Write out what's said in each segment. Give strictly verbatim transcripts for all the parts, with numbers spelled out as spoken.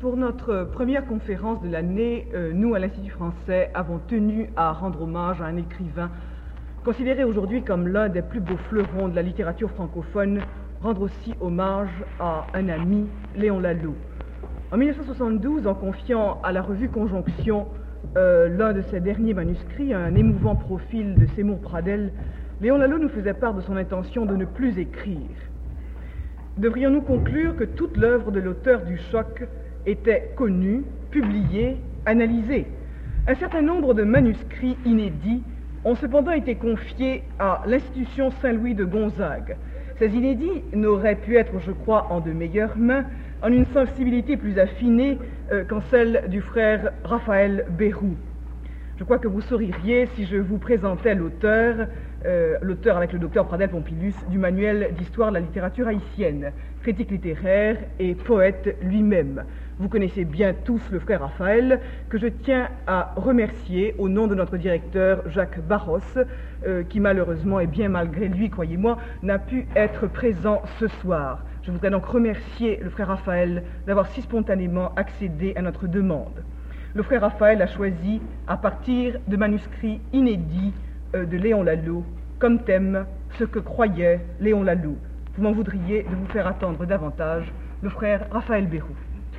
Pour notre première conférence de l'année, euh, nous, à l'Institut français, avons tenu à rendre hommage à un écrivain considéré aujourd'hui comme l'un des plus beaux fleurons de la littérature francophone, rendre aussi hommage à un ami, Léon Lalleud. En mille neuf cent soixante-douze, en confiant à la revue Conjonction euh, l'un de ses derniers manuscrits, un émouvant profil de Seymour Pradel, Léon Lalleud nous faisait part de son intention de ne plus écrire. Devrions-nous conclure que toute l'œuvre de l'auteur du choc était connue, publiée, analysée? Un certain nombre de manuscrits inédits ont cependant été confiés à l'institution Saint-Louis de Gonzague. Ces inédits n'auraient pu être, je crois, en de meilleures mains, en une sensibilité plus affinée euh, qu'en celle du frère Raphaël Bérou. Je crois que vous souririez si je vous présentais l'auteur, euh, l'auteur avec le docteur Pradel Pompilus, du manuel d'histoire de la littérature haïtienne, critique littéraire et poète lui-même. Vous connaissez bien tous le frère Raphaël, que je tiens à remercier au nom de notre directeur Jacques Barros, euh, qui malheureusement, et bien malgré lui, croyez-moi, n'a pu être présent ce soir. Je voudrais donc remercier le frère Raphaël d'avoir si spontanément accédé à notre demande. Le frère Raphaël a choisi, à partir de manuscrits inédits euh, de Léon Lalleud, comme thème ce que croyait Léon Lalleud. Vous m'en voudriez de vous faire attendre davantage, le frère Raphaël Bérou.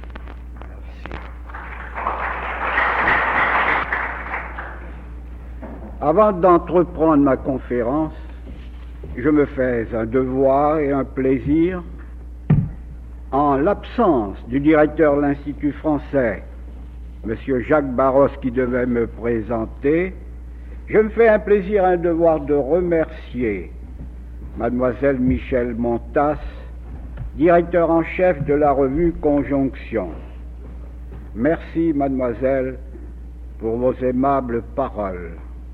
Avant d'entreprendre ma conférence, je me fais un devoir et un plaisir. En l'absence du directeur de l'Institut français, M. Jacques Barros, qui devait me présenter, je me fais un plaisir et un devoir de remercier Mademoiselle Michèle Montas, directeur en chef de la revue Conjonction. Merci, Mademoiselle, pour vos aimables paroles.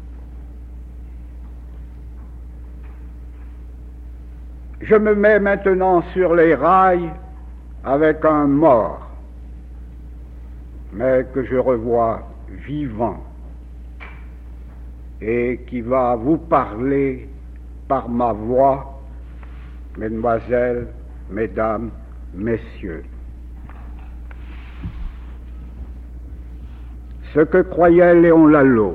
Je me mets maintenant sur les rails avec un mort, mais que je revois vivant et qui va vous parler par ma voix, mesdemoiselles, mesdames, messieurs. Ce que croyait Léon Lalleud.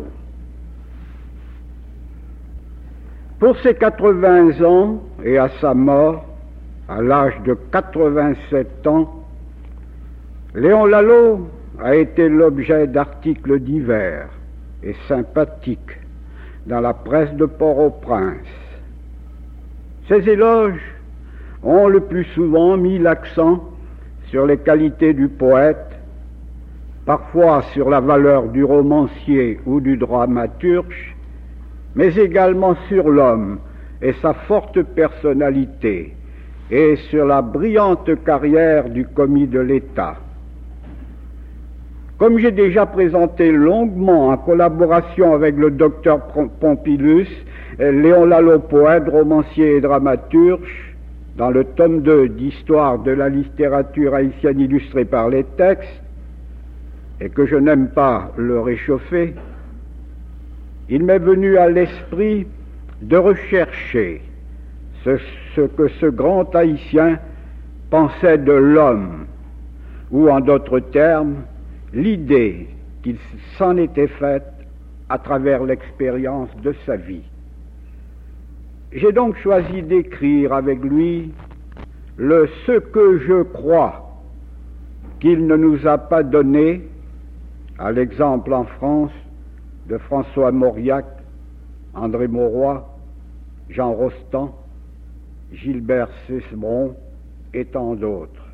Pour ses quatre-vingts ans et à sa mort, à l'âge de quatre-vingt-sept ans, Léon Lalleud a été l'objet d'articles divers et sympathiques dans la presse de Port-au-Prince. Ces éloges ont le plus souvent mis l'accent sur les qualités du poète, parfois sur la valeur du romancier ou du dramaturge, mais également sur l'homme et sa forte personnalité, et sur la brillante carrière du commis de l'État. Comme j'ai déjà présenté longuement en collaboration avec le docteur Pompilus, Léon Lalleud, poète, romancier et dramaturge, dans le tome deux d'Histoire de la littérature haïtienne illustrée par les textes, et que je n'aime pas le réchauffer, il m'est venu à l'esprit de rechercher ce, ce que ce grand Haïtien pensait de l'homme, ou en d'autres termes, l'idée qu'il s'en était faite à travers l'expérience de sa vie. J'ai donc choisi d'écrire avec lui le « ce que je crois » qu'il ne nous a pas donné, à l'exemple en France de François Mauriac, André Mauroy, Jean Rostand, Gilbert Cesbron et tant d'autres.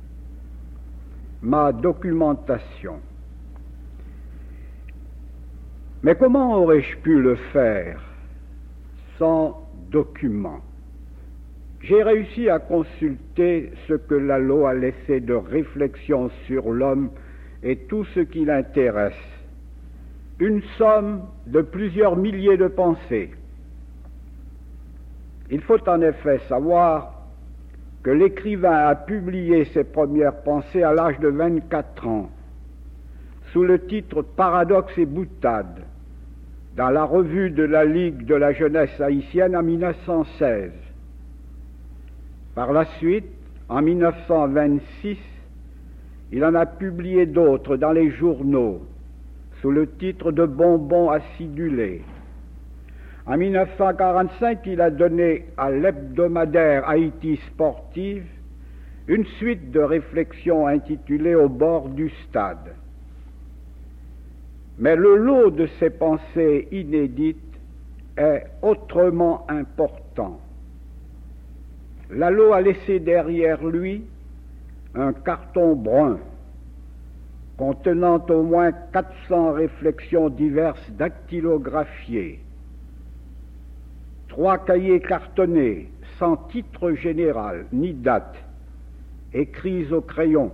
Ma documentation. Mais comment aurais-je pu le faire sans document? J'ai réussi à consulter ce que Lalleud a laissé de réflexion sur l'homme et tout ce qui l'intéresse. Une somme de plusieurs milliers de pensées. Il faut en effet savoir que l'écrivain a publié ses premières pensées à l'âge de vingt-quatre ans, sous le titre « Paradoxes et boutades », dans la revue de la Ligue de la jeunesse haïtienne en mille neuf cent seize. Par la suite, en mille neuf cent vingt-six, Il en a publié d'autres dans les journaux, sous le titre de bonbons acidulés. En mille neuf cent quarante-cinq, il a donné à l'hebdomadaire Haïti Sportive une suite de réflexions intitulées Au bord du stade. Mais le lot de ses pensées inédites est autrement important. Lalo a laissé derrière lui un carton brun contenant au moins quatre cents réflexions diverses dactylographiées, trois cahiers cartonnés sans titre général ni date, écrits au crayon.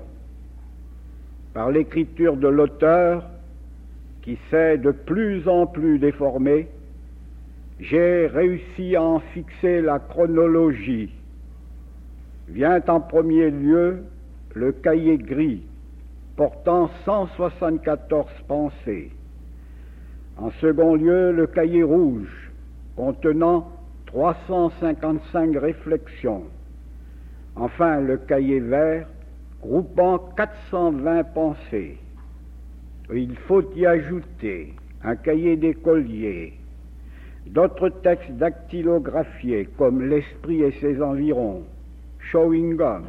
Par l'écriture de l'auteur, qui s'est de plus en plus déformée, j'ai réussi à en fixer la chronologie. Vient en premier lieu le cahier gris, portant cent soixante-quatorze pensées. En second lieu, le cahier rouge, contenant trois cent cinquante-cinq réflexions. Enfin, le cahier vert, groupant quatre cent vingt pensées. Il faut y ajouter un cahier d'écolier, d'autres textes dactylographiés comme L'esprit et ses environs, Chewing Gum,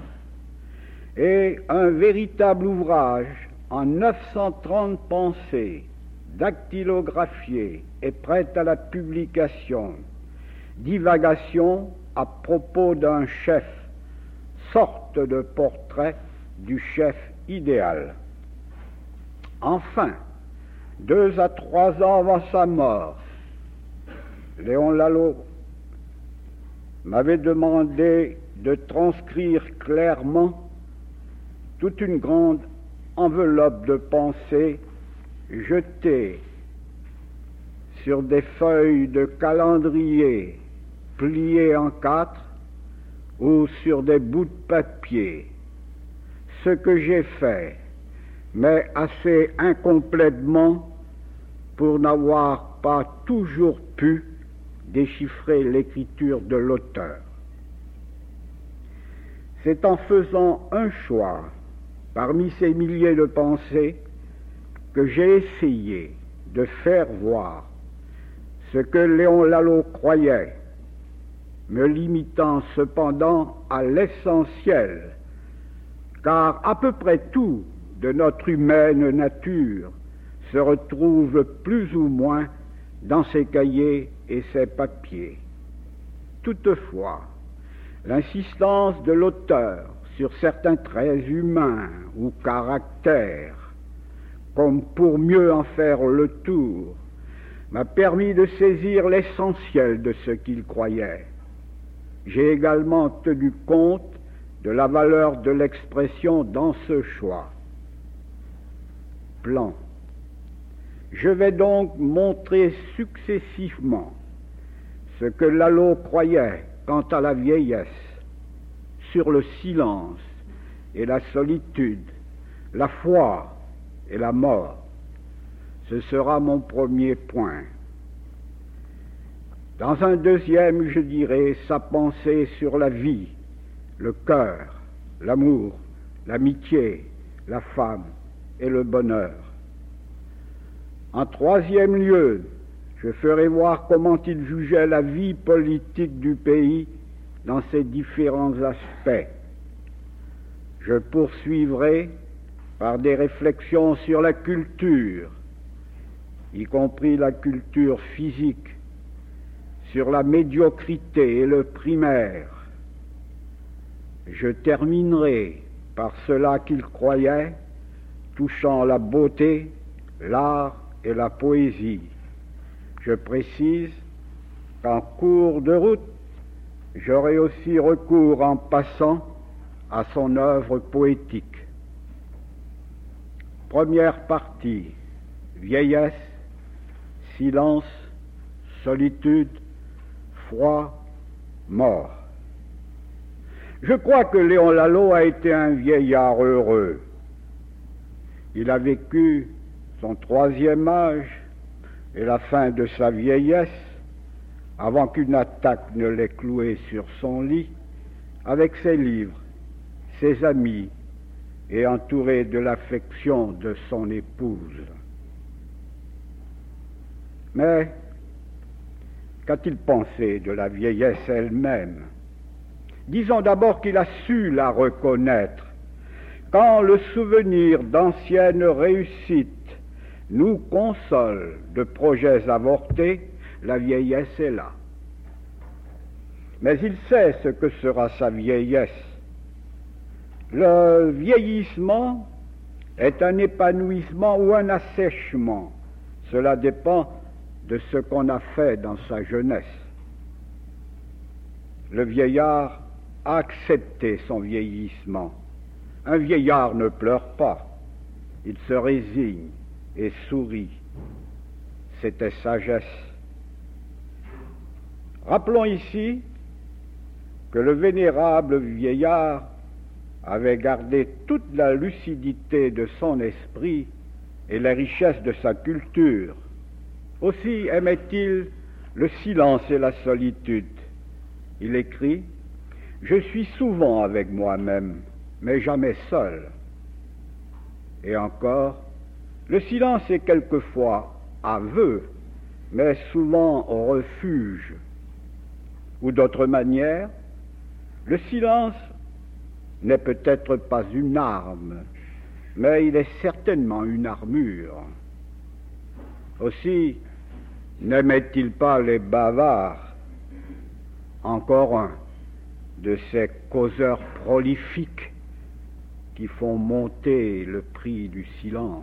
et un véritable ouvrage en neuf cent trente pensées, dactylographiées et prêtes à la publication, Divagation à propos d'un chef, sorte de portrait du chef idéal. Enfin, deux à trois ans avant sa mort, Léon Lalo m'avait demandé de transcrire clairement toute une grande enveloppe de pensées jetées sur des feuilles de calendrier pliées en quatre ou sur des bouts de papier. Ce que j'ai fait, mais assez incomplètement pour n'avoir pas toujours pu déchiffrer l'écriture de l'auteur. C'est en faisant un choix parmi ces milliers de pensées que j'ai essayé de faire voir ce que Léon Lalo croyait, me limitant cependant à l'essentiel, car à peu près tout de notre humaine nature se retrouve plus ou moins dans ses cahiers et ses papiers. Toutefois, l'insistance de l'auteur sur certains traits humains ou caractères, comme pour mieux en faire le tour, m'a permis de saisir l'essentiel de ce qu'il croyait. J'ai également tenu compte de la valeur de l'expression dans ce choix. Plan. Je vais donc montrer successivement ce que Lalo croyait quant à la vieillesse, sur le silence et la solitude, la foi et la mort. Ce sera mon premier point. Dans un deuxième, je dirai sa pensée sur la vie, le cœur, l'amour, l'amitié, la femme et le bonheur. En troisième lieu, je ferai voir comment il jugeait la vie politique du pays dans ses différents aspects. Je poursuivrai par des réflexions sur la culture, y compris la culture physique, sur la médiocrité et le primaire. Je terminerai par cela qu'il croyait, touchant la beauté, l'art et la poésie. Je précise qu'en cours de route, j'aurai aussi recours en passant à son œuvre poétique. Première partie, vieillesse, silence, solitude, froid, mort. Je crois que Léon Lalo a été un vieillard heureux. Il a vécu son troisième âge et la fin de sa vieillesse, avant qu'une attaque ne l'ait cloué sur son lit, avec ses livres, ses amis, et entouré de l'affection de son épouse. Mais qu'a-t-il pensé de la vieillesse elle-même? Disons d'abord qu'il a su la reconnaître. Quand le souvenir d'anciennes réussites nous console de projets avortés, la vieillesse est là. Mais il sait ce que sera sa vieillesse. Le vieillissement est un épanouissement ou un assèchement. Cela dépend de ce qu'on a fait dans sa jeunesse. Le vieillard a accepté son vieillissement. Un vieillard ne pleure pas. Il se résigne et sourit. C'était sagesse. Rappelons ici que le vénérable vieillard avait gardé toute la lucidité de son esprit et la richesse de sa culture. Aussi aimait-il le silence et la solitude. Il écrit « Je suis souvent avec moi-même, mais jamais seul. » Et encore, le silence est quelquefois aveu, mais souvent refuge. Ou d'autre manière, le silence n'est peut-être pas une arme, mais il est certainement une armure. Aussi, n'aimait-il pas les bavards? Encore un de ces causeurs prolifiques qui font monter le prix du silence.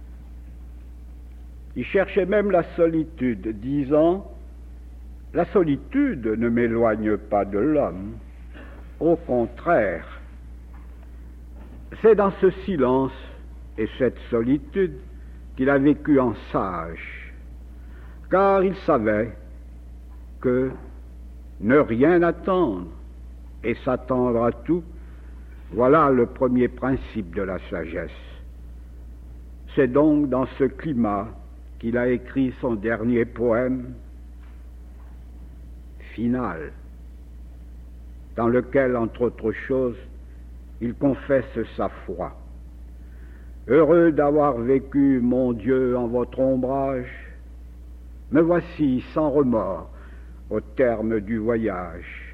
Il cherchait même la solitude, disant « La solitude ne m'éloigne pas de l'homme. Au contraire, c'est dans ce silence et cette solitude qu'il a vécu en sage, car il savait que ne rien attendre et s'attendre à tout, voilà le premier principe de la sagesse. C'est donc dans ce climat qu'il a écrit son dernier poème final, dans lequel, entre autres choses, il confesse sa foi. Heureux d'avoir vécu, mon Dieu, en votre ombrage, me voici sans remords au terme du voyage.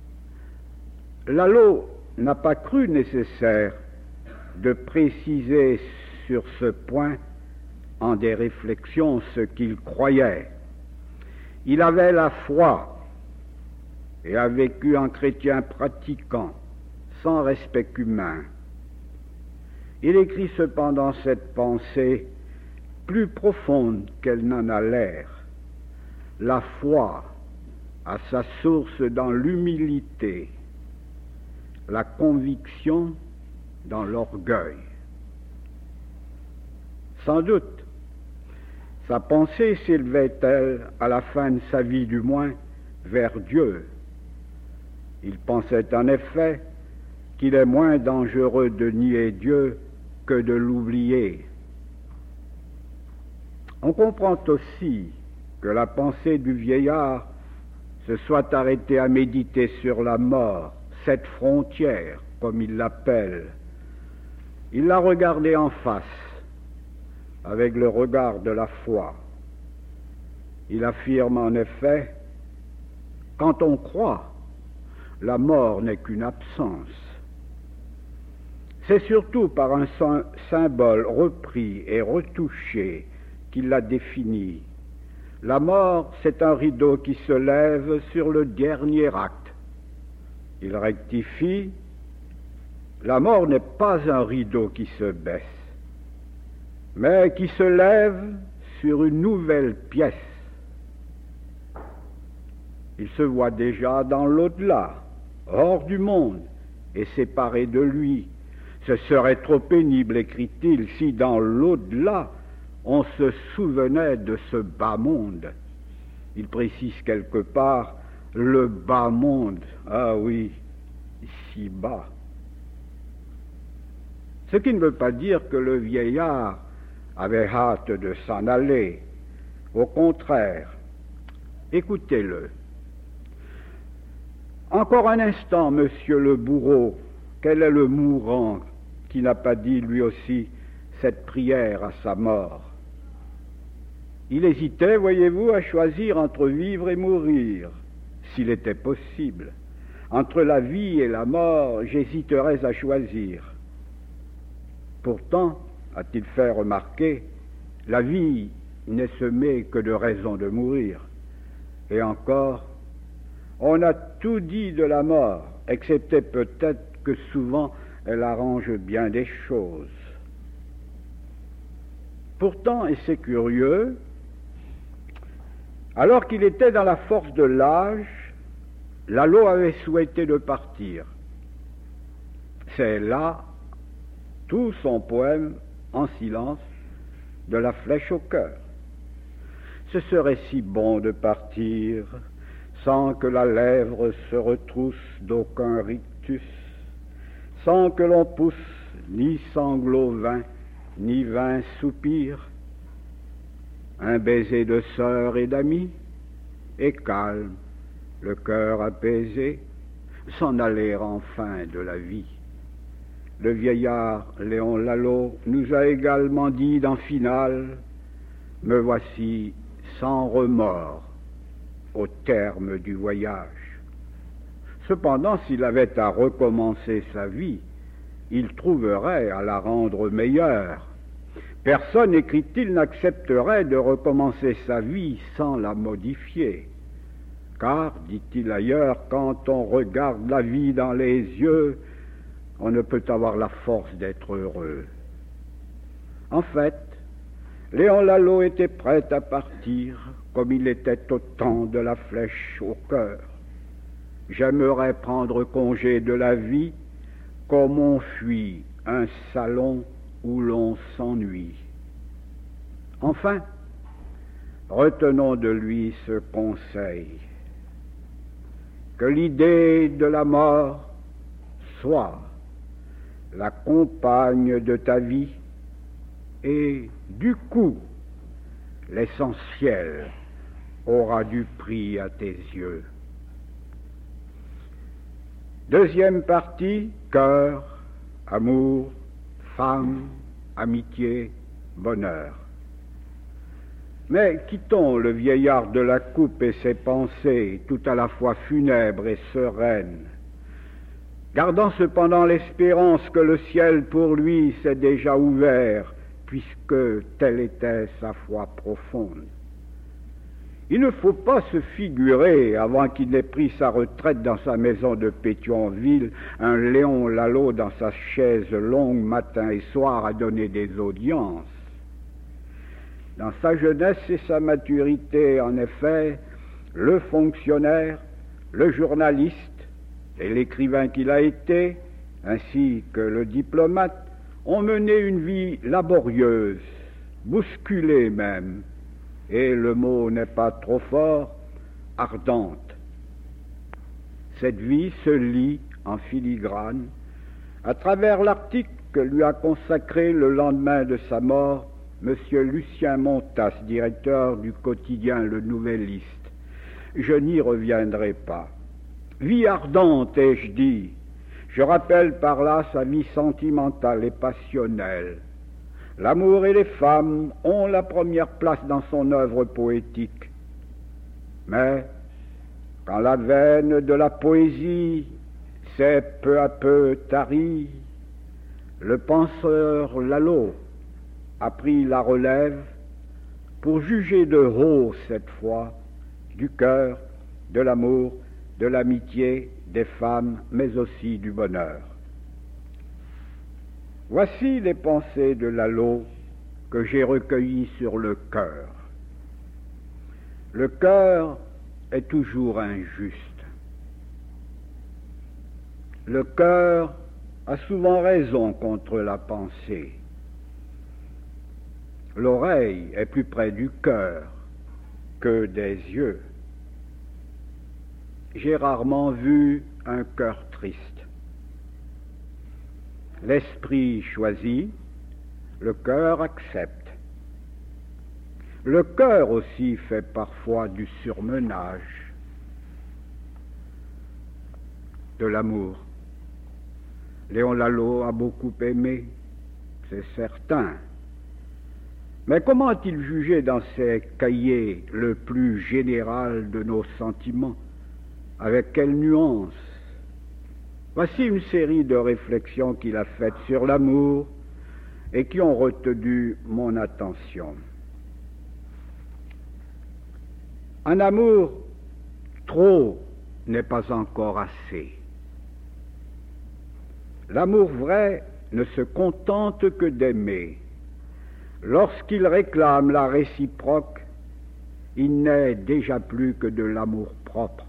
Lalo n'a pas cru nécessaire de préciser sur ce point en des réflexions ce qu'il croyait. Il avait la foi et a vécu en chrétien pratiquant, sans respect humain. Il écrit cependant cette pensée plus profonde qu'elle n'en a l'air. La foi a sa source dans l'humilité, la conviction dans l'orgueil. Sans doute, sa pensée s'élevait-elle, à la fin de sa vie du moins, vers Dieu. Il pensait en effet qu'il est moins dangereux de nier Dieu que de l'oublier. On comprend aussi que la pensée du vieillard se soit arrêtée à méditer sur la mort, cette frontière, comme il l'appelle. Il l'a regardée en face, avec le regard de la foi. Il affirme en effet, quand on croit, la mort n'est qu'une absence. C'est surtout par un symbole repris et retouché qu'il l'a défini. La mort, c'est un rideau qui se lève sur le dernier acte. Il rectifie, la mort n'est pas un rideau qui se baisse, mais qui se lève sur une nouvelle pièce. Il se voit déjà dans l'au-delà, hors du monde, et séparé de lui. Ce serait trop pénible, écrit-il, si dans l'au-delà, on se souvenait de ce bas monde. Il précise quelque part le bas monde. Ah oui, si bas. Ce qui ne veut pas dire que le vieillard avait hâte de s'en aller. Au contraire, écoutez-le. Encore un instant, monsieur le bourreau, quel est le mourant qui n'a pas dit lui aussi cette prière à sa mort. Il hésitait, voyez-vous, à choisir entre vivre et mourir, s'il était possible. Entre la vie et la mort, j'hésiterais à choisir. Pourtant, a-t-il fait remarquer, la vie n'est semée que de raisons de mourir. Et encore, on a tout dit de la mort, excepté peut-être que souvent elle arrange bien des choses. Pourtant, et c'est curieux, alors qu'il était dans la force de l'âge, Lalo avait souhaité de partir. C'est là tout son poème en silence de la flèche au cœur. Ce serait si bon de partir sans que la lèvre se retrousse d'aucun rictus, sans que l'on pousse ni sanglot vain, ni vain soupir. Un baiser de sœur et d'amis, et calme, le cœur apaisé, s'en aller enfin de la vie. Le vieillard Léon Lalo nous a également dit dans Finale, « Me voici sans remords au terme du voyage. » Cependant, s'il avait à recommencer sa vie, il trouverait à la rendre meilleure. Personne, écrit-il, n'accepterait de recommencer sa vie sans la modifier. Car, dit-il ailleurs, quand on regarde la vie dans les yeux, on ne peut avoir la force d'être heureux. En fait, Léon Lalo était prêt à partir, comme il était au temps de la flèche au cœur. J'aimerais prendre congé de la vie, comme on fuit un salon où l'on s'ennuie. Enfin, retenons de lui ce conseil, que l'idée de la mort soit la compagne de ta vie et, du coup, l'essentiel aura du prix à tes yeux. Deuxième partie, cœur, amour, femme, amitié, bonheur. Mais quittons le vieillard de la coupe et ses pensées, tout à la fois funèbres et sereines, gardant cependant l'espérance que le ciel pour lui s'est déjà ouvert, puisque telle était sa foi profonde. Il ne faut pas se figurer, avant qu'il n'ait pris sa retraite dans sa maison de Pétionville, un Léon Lalo dans sa chaise longue matin et soir à donner des audiences. Dans sa jeunesse et sa maturité, en effet, le fonctionnaire, le journaliste et l'écrivain qu'il a été, ainsi que le diplomate, ont mené une vie laborieuse, bousculée même, et le mot n'est pas trop fort, ardente. Cette vie se lit en filigrane à travers l'article que lui a consacré le lendemain de sa mort M. Lucien Montas, directeur du quotidien Le Nouvelliste. Je n'y reviendrai pas. Vie ardente, ai-je dit. Je rappelle par là sa vie sentimentale et passionnelle. L'amour et les femmes ont la première place dans son œuvre poétique. Mais quand la veine de la poésie s'est peu à peu tarie, le penseur Lalo a pris la relève pour juger de haut cette fois du cœur, de l'amour, de l'amitié, des femmes, mais aussi du bonheur. Voici les pensées de Lalo que j'ai recueillies sur le cœur. Le cœur est toujours injuste. Le cœur a souvent raison contre la pensée. L'oreille est plus près du cœur que des yeux. J'ai rarement vu un cœur triste. L'esprit choisit, le cœur accepte. Le cœur aussi fait parfois du surmenage, de l'amour. Léon Lalot a beaucoup aimé, c'est certain. Mais comment a-t-il jugé dans ses cahiers le plus général de nos sentiments? Avec quelle nuance? Voici une série de réflexions qu'il a faites sur l'amour et qui ont retenu mon attention. Un amour, trop n'est pas encore assez. L'amour vrai ne se contente que d'aimer. Lorsqu'il réclame la réciproque, il n'est déjà plus que de l'amour propre.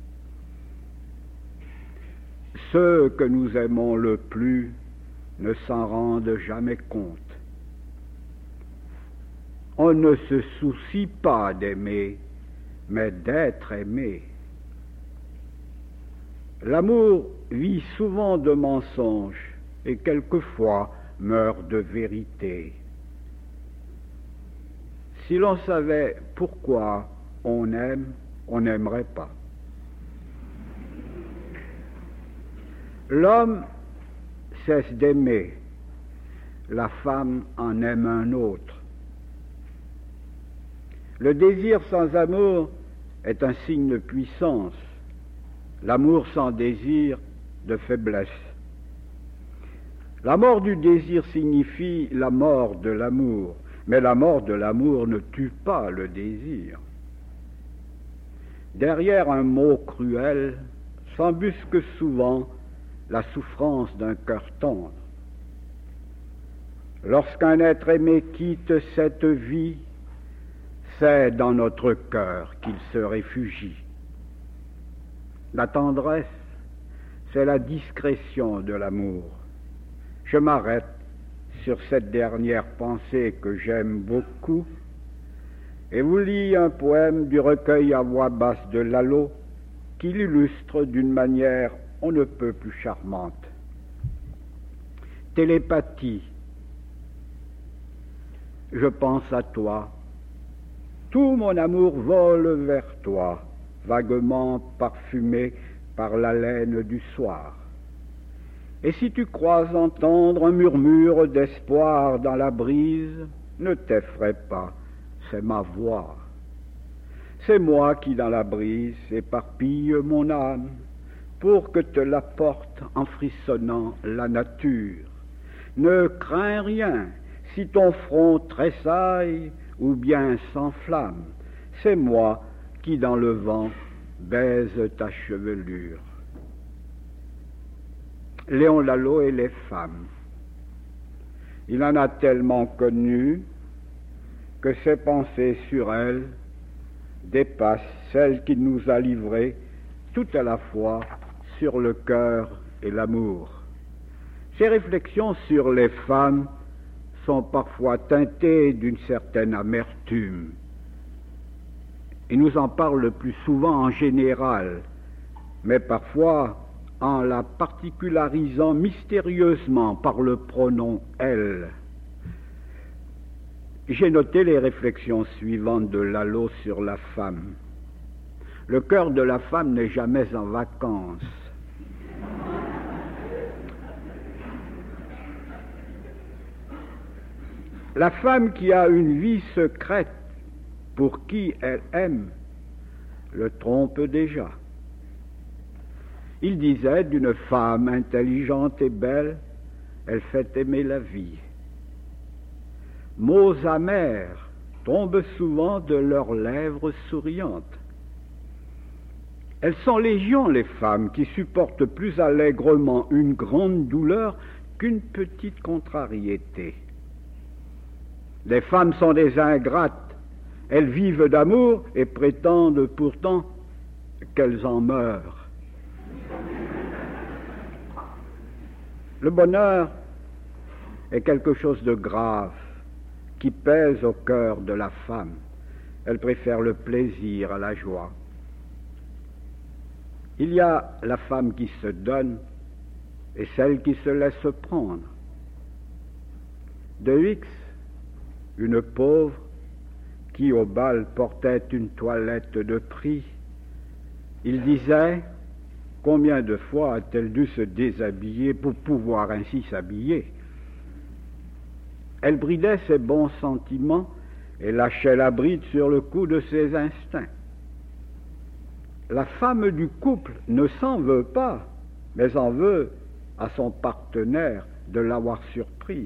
Ceux que nous aimons le plus ne s'en rendent jamais compte. On ne se soucie pas d'aimer, mais d'être aimé. L'amour vit souvent de mensonges et quelquefois meurt de vérité. Si l'on savait pourquoi on aime, on n'aimerait pas. L'homme cesse d'aimer, la femme en aime un autre. Le désir sans amour est un signe de puissance, l'amour sans désir de faiblesse. La mort du désir signifie la mort de l'amour, mais la mort de l'amour ne tue pas le désir. Derrière un mot cruel s'embusque souvent la souffrance d'un cœur tendre. Lorsqu'un être aimé quitte cette vie, c'est dans notre cœur qu'il se réfugie. La tendresse, c'est la discrétion de l'amour. Je m'arrête sur cette dernière pensée que j'aime beaucoup et vous lis un poème du recueil à voix basse de Lalot qui l'illustre d'une manière on ne peut plus charmante. Télépathie. Je pense à toi. Tout mon amour vole vers toi, vaguement parfumé par l'haleine du soir. Et si tu crois entendre un murmure d'espoir dans la brise, ne t'effraie pas, c'est ma voix. C'est moi qui dans la brise éparpille mon âme, pour que te l'apporte en frissonnant la nature. Ne crains rien si ton front tressaille ou bien s'enflamme. C'est moi qui dans le vent baise ta chevelure. Léon Lalot et les femmes. Il en a tellement connu que ses pensées sur elles dépassent celles qu'il nous a livrées tout à la fois sur le cœur et l'amour. Ces réflexions sur les femmes sont parfois teintées d'une certaine amertume. Il nous en parle le plus souvent en général, mais parfois en la particularisant mystérieusement par le pronom « elle ». J'ai noté les réflexions suivantes de Lalot sur la femme. Le cœur de la femme n'est jamais en vacances. La femme qui a une vie secrète pour qui elle aime le trompe déjà. Il disait d'une femme intelligente et belle, elle fait aimer la vie. Mots amers tombent souvent de leurs lèvres souriantes. Elles sont légion, les femmes, qui supportent plus allègrement une grande douleur qu'une petite contrariété. Les femmes sont des ingrates, elles vivent d'amour et prétendent pourtant qu'elles en meurent. Le bonheur est quelque chose de grave qui pèse au cœur de la femme. Elle préfère le plaisir à la joie. Il y a la femme qui se donne et celle qui se laisse prendre. De X, une pauvre qui au bal portait une toilette de prix, il disait Combien de fois a-t-elle dû se déshabiller pour pouvoir ainsi s'habiller? Elle bridait ses bons sentiments et lâchait la bride sur le coup de ses instincts. La femme du couple ne s'en veut pas, mais en veut à son partenaire de l'avoir surprise.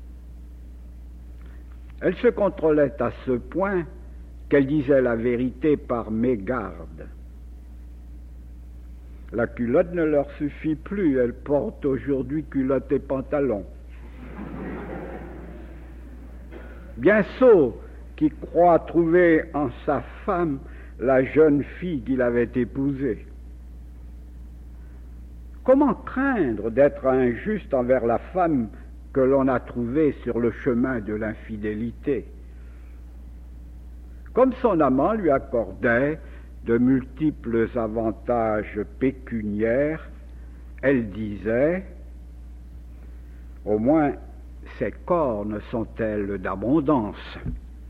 Elle se contrôlait à ce point qu'elle disait la vérité par mégarde. La culotte ne leur suffit plus, elle porte aujourd'hui culotte et pantalon. Bien sot qui croit trouver en sa femme la jeune fille qu'il avait épousée. Comment craindre d'être injuste envers la femme que l'on a trouvée sur le chemin de l'infidélité? Comme son amant lui accordait de multiples avantages pécuniaires, elle disait « Au moins, ces cornes sont-elles d'abondance ?»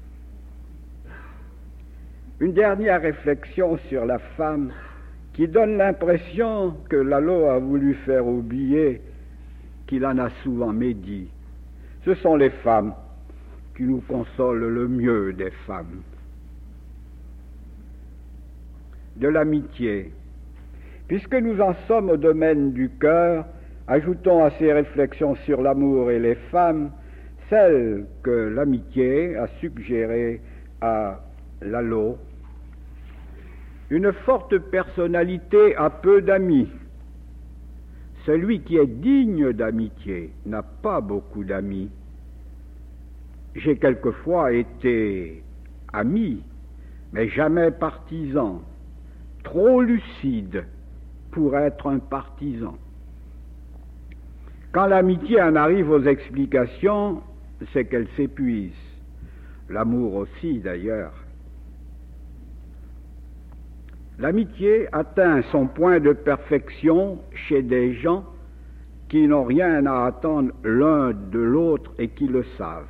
Une dernière réflexion sur la femme qui donne l'impression que Lalo a voulu faire oublier qu'il en a souvent médit. Ce sont les femmes qui nous consolent le mieux des femmes. De l'amitié. Puisque nous en sommes au domaine du cœur, ajoutons à ces réflexions sur l'amour et les femmes celle que l'amitié a suggérée à Lalo. Une forte personnalité a peu d'amis. Celui qui est digne d'amitié n'a pas beaucoup d'amis. J'ai quelquefois été ami, mais jamais partisan, trop lucide pour être un partisan. Quand l'amitié en arrive aux explications, c'est qu'elle s'épuise. L'amour aussi, d'ailleurs. L'amitié atteint son point de perfection chez des gens qui n'ont rien à attendre l'un de l'autre et qui le savent.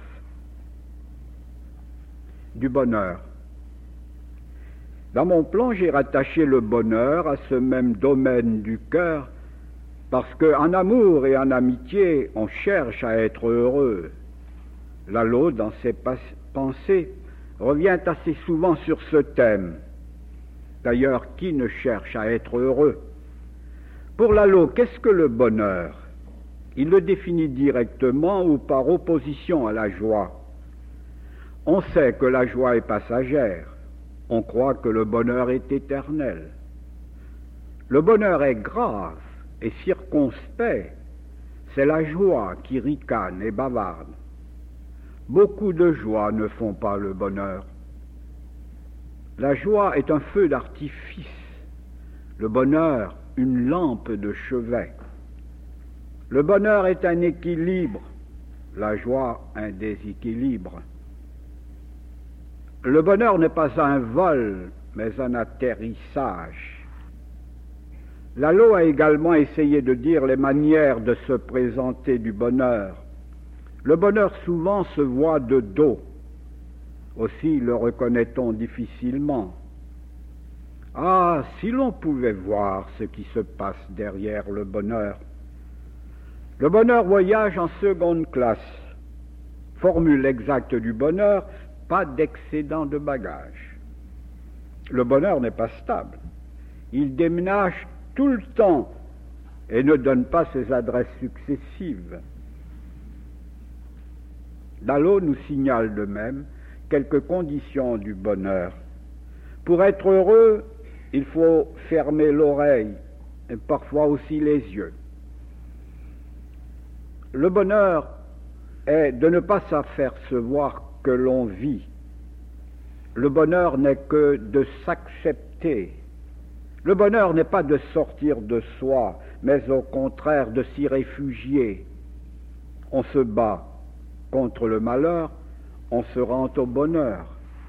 Du bonheur. Dans mon plan, j'ai rattaché le bonheur à ce même domaine du cœur, parce qu'en amour et en amitié, on cherche à être heureux. Lalo, dans ses pensées, revient assez souvent sur ce thème. D'ailleurs, qui ne cherche à être heureux? Pour Lalo, qu'est-ce que le bonheur? Il le définit directement ou par opposition à la joie. On sait que la joie est passagère. On croit que le bonheur est éternel. Le bonheur est grave et circonspect. C'est la joie qui ricane et bavarde. Beaucoup de joies ne font pas le bonheur. La joie est un feu d'artifice, le bonheur une lampe de chevet. Le bonheur est un équilibre, la joie un déséquilibre. Le bonheur n'est pas un vol, mais un atterrissage. Lalo a également essayé de dire les manières de se présenter du bonheur. Le bonheur souvent se voit de dos. Aussi le reconnaît-on difficilement. Ah, si l'on pouvait voir ce qui se passe derrière le bonheur. Le bonheur voyage en seconde classe. Formule exacte du bonheur, pas d'excédent de bagages. Le bonheur n'est pas stable. Il déménage tout le temps et ne donne pas ses adresses successives. Lalo nous signale de même quelques conditions du bonheur. Pour être heureux, il faut fermer l'oreille et parfois aussi les yeux. Le bonheur est de ne pas s'apercevoir que l'on vit. Le bonheur n'est que de s'accepter. Le bonheur n'est pas de sortir de soi, mais au contraire de s'y réfugier. On se bat contre le malheur, on se rend au bonheur.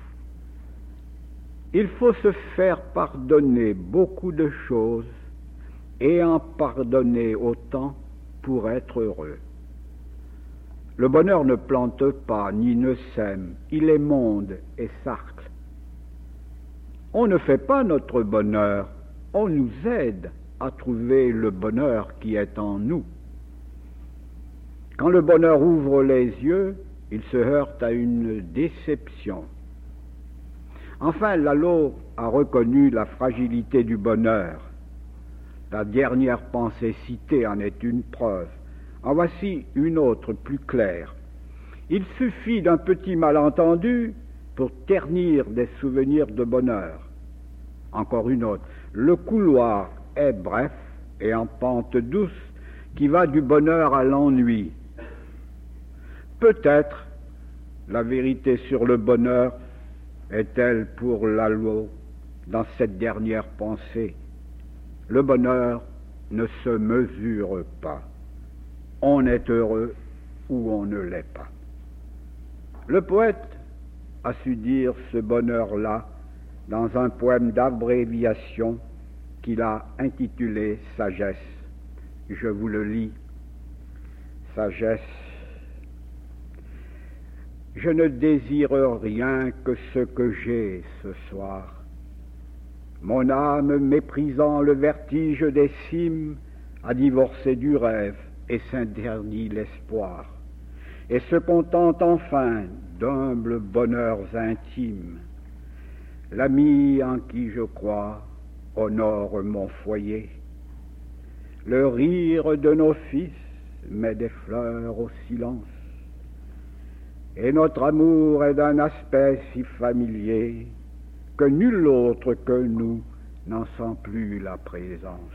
Il faut se faire pardonner beaucoup de choses et en pardonner autant pour être heureux. Le bonheur ne plante pas ni ne sème, il émonde et sarcle. On ne fait pas notre bonheur, on nous aide à trouver le bonheur qui est en nous. Quand le bonheur ouvre les yeux, il se heurte à une déception. Enfin, Lalo a reconnu la fragilité du bonheur. La dernière pensée citée en est une preuve. En voici une autre plus claire. Il suffit d'un petit malentendu pour ternir des souvenirs de bonheur. Encore une autre. Le couloir est bref et en pente douce qui va du bonheur à l'ennui. Peut-être la vérité sur le bonheur est-elle pour Lalo dans cette dernière pensée. Le bonheur ne se mesure pas. On est heureux ou on ne l'est pas. Le poète a su dire ce bonheur-là dans un poème d'abréviation qu'il a intitulé « Sagesse ». Je vous le lis. Sagesse. Je ne désire rien que ce que j'ai ce soir. Mon âme, méprisant le vertige des cimes, a divorcé du rêve et s'interdit l'espoir, et se contente enfin d'humbles bonheurs intimes. L'ami en qui je crois honore mon foyer. Le rire de nos fils met des fleurs au silence. Et notre amour est d'un aspect si familier que nul autre que nous n'en sent plus la présence.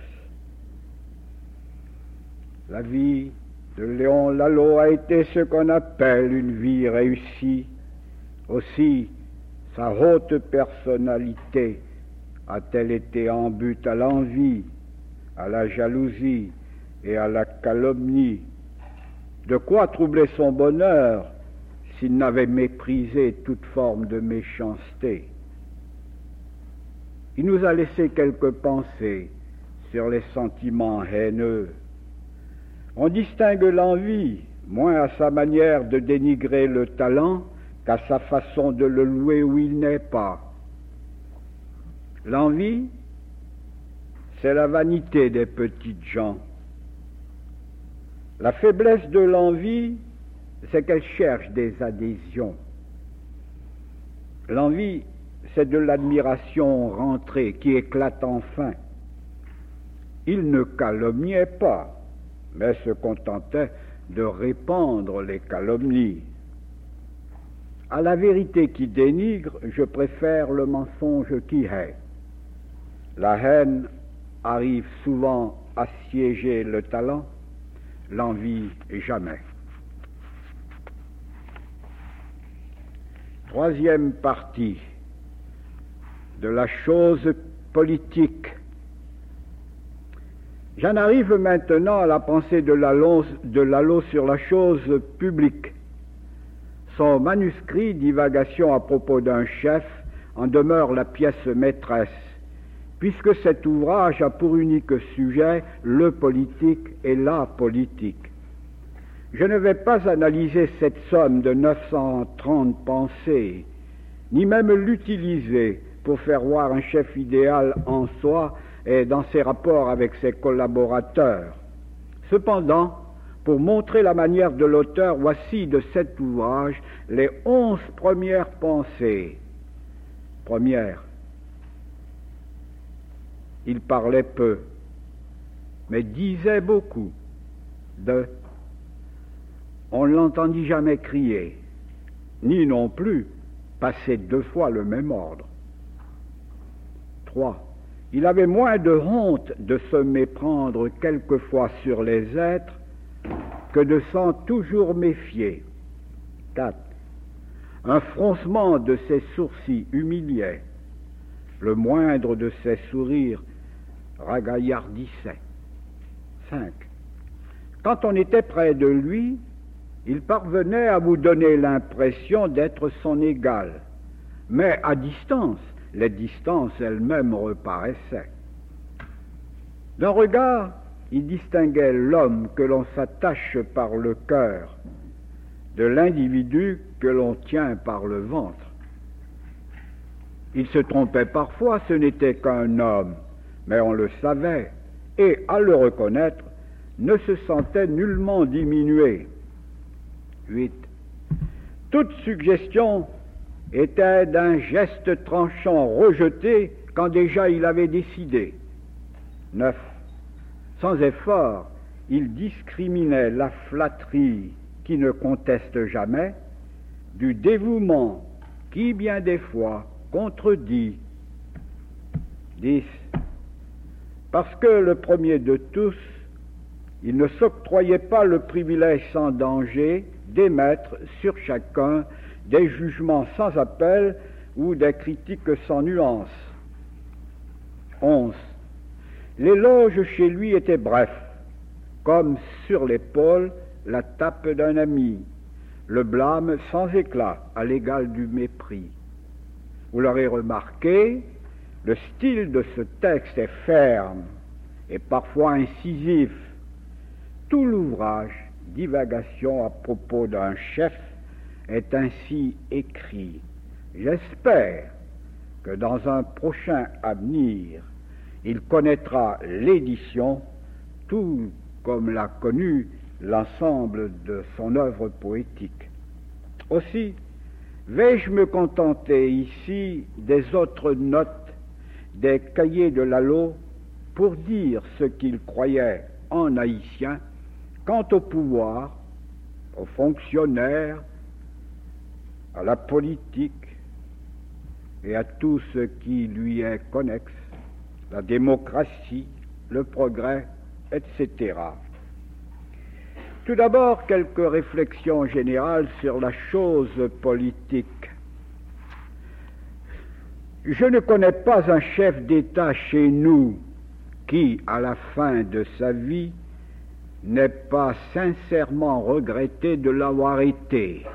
La vie de Léon Lalo a été ce qu'on appelle une vie réussie. Aussi, sa haute personnalité a-t-elle été en but à l'envie, à la jalousie et à la calomnie. De quoi troubler son bonheur s'il n'avait méprisé toute forme de méchanceté? Il nous a laissé quelques pensées sur les sentiments haineux. On distingue l'envie moins à sa manière de dénigrer le talent qu'à sa façon de le louer où il n'est pas. L'envie, c'est la vanité des petites gens. La faiblesse de l'envie, c'est qu'elle cherche des adhésions. L'envie, c'est de l'admiration rentrée qui éclate enfin. Il ne calomniait pas, mais se contentait de répandre les calomnies. À la vérité qui dénigre, je préfère le mensonge qui hait. La haine arrive souvent à siéger le talent, l'envie jamais. Troisième partie de la chose politique. J'en arrive maintenant à la pensée de Lalo, de Lalo sur la chose publique. Son manuscrit Divagation à propos d'un chef en demeure la pièce maîtresse, puisque cet ouvrage a pour unique sujet le politique et la politique. Je ne vais pas analyser cette somme de neuf cent trente pensées, ni même l'utiliser pour faire voir un chef idéal en soi et dans ses rapports avec ses collaborateurs. Cependant, pour montrer la manière de l'auteur, voici de cet ouvrage les onze premières pensées. Première, il parlait peu, mais disait beaucoup. Deux, on ne l'entendit jamais crier, ni non plus passer deux fois le même ordre. Trois, il avait moins de honte de se méprendre quelquefois sur les êtres que de s'en toujours méfier. Quatre, un froncement de ses sourcils humiliait, le moindre de ses sourires ragaillardissait. Cinq, quand on était près de lui, il parvenait à vous donner l'impression d'être son égal, mais à distance, les distances elles-mêmes reparaissaient. D'un regard, il distinguait l'homme que l'on s'attache par le cœur de l'individu que l'on tient par le ventre. Il se trompait parfois, ce n'était qu'un homme, mais on le savait, et, à le reconnaître, ne se sentait nullement diminué. huit. Toute suggestion était d'un geste tranchant rejeté quand déjà il avait décidé. neuf. Sans effort, il discriminait la flatterie qui ne conteste jamais du dévouement qui, bien des fois, contredit. dix. Parce que le premier de tous, il ne s'octroyait pas le privilège sans danger d'émettre sur chacun des jugements sans appel ou des critiques sans nuance. onze. L'éloge chez lui était bref, comme sur l'épaule la tape d'un ami, le blâme sans éclat à l'égal du mépris. Vous l'aurez remarqué, le style de ce texte est ferme et parfois incisif. Tout l'ouvrage, divagation à propos d'un chef, est ainsi écrit. J'espère que dans un prochain avenir, il connaîtra l'édition, tout comme l'a connu l'ensemble de son œuvre poétique. Aussi, vais-je me contenter ici des autres notes des cahiers de Lalo pour dire ce qu'il croyait en haïtien quant au pouvoir, aux fonctionnaires, à la politique et à tout ce qui lui est connexe, la démocratie, le progrès, et cetera. Tout d'abord, quelques réflexions générales sur la chose politique. Je ne connais pas un chef d'État chez nous qui, à la fin de sa vie, n'ait pas sincèrement regretté de l'avoir été.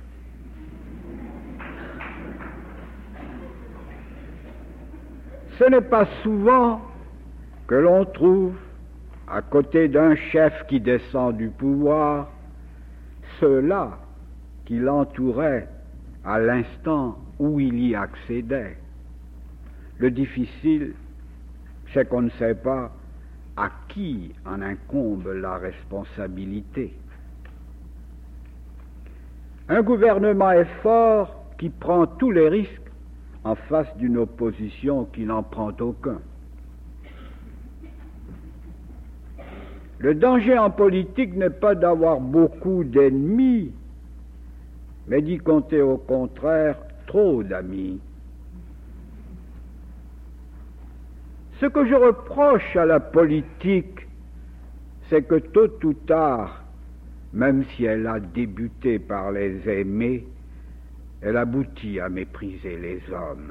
Ce n'est pas souvent que l'on trouve, à côté d'un chef qui descend du pouvoir, ceux-là qui l'entouraient à l'instant où il y accédait. Le difficile, c'est qu'on ne sait pas à qui en incombe la responsabilité. Un gouvernement est fort qui prend tous les risques en face d'une opposition qui n'en prend aucun. Le danger en politique n'est pas d'avoir beaucoup d'ennemis, mais d'y compter au contraire trop d'amis. Ce que je reproche à la politique, c'est que tôt ou tard, même si elle a débuté par les aimer, elle aboutit à mépriser les hommes.